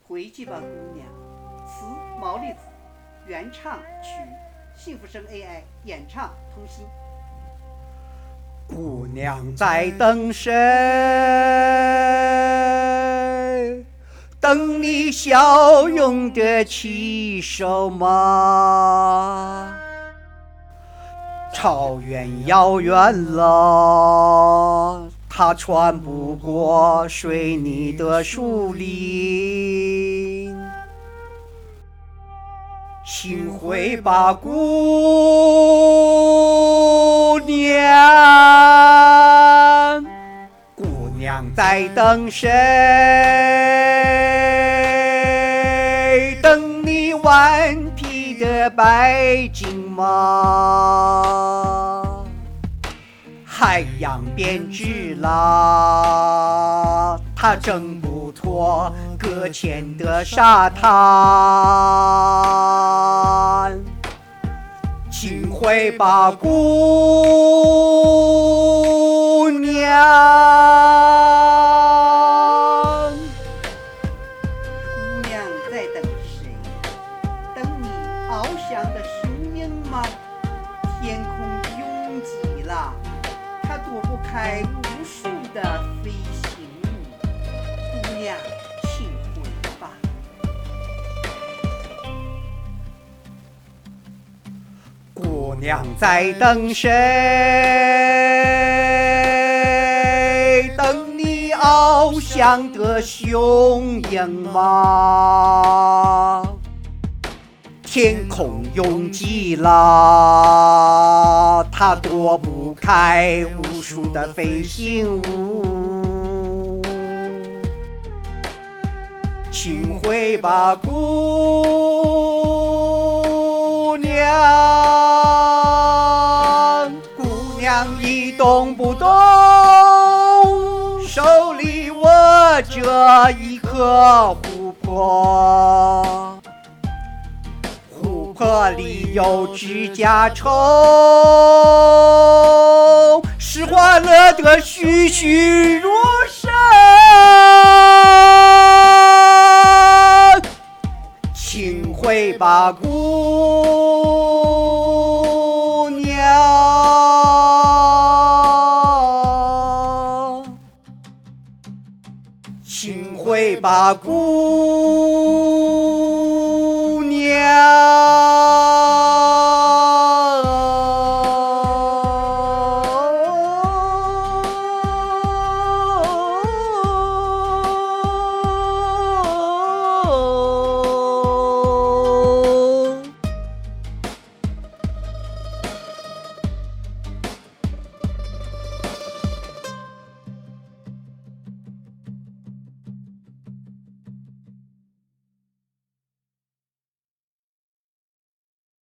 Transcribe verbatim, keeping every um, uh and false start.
回去吧姑娘，词毛利子，原唱曲幸福声 A I 演唱童心。 姑娘在等谁？等你笑容的起手吗？草原遥远了，它穿不过水泥的树林。请回吧，姑娘，姑娘在等谁？等你顽皮的白鲸吗？海洋变质了，它挣不脱搁浅的沙滩。请回吧，姑娘。 姑娘在等谁？等你翱翔的雄鹰吗？天空拥挤了，它躲不开无数的飞行物。姑娘，请回吧。 姑娘在等谁？等你翱翔的雄鹰吗？天空拥挤了，它躲不开无数的飞行物。请回吧，姑娘，姑娘你懂不懂？手里握着一颗琥珀，琥珀里有指甲虫，使欢乐的栩栩如生。请回吧，姑娘，请回吧，姑娘。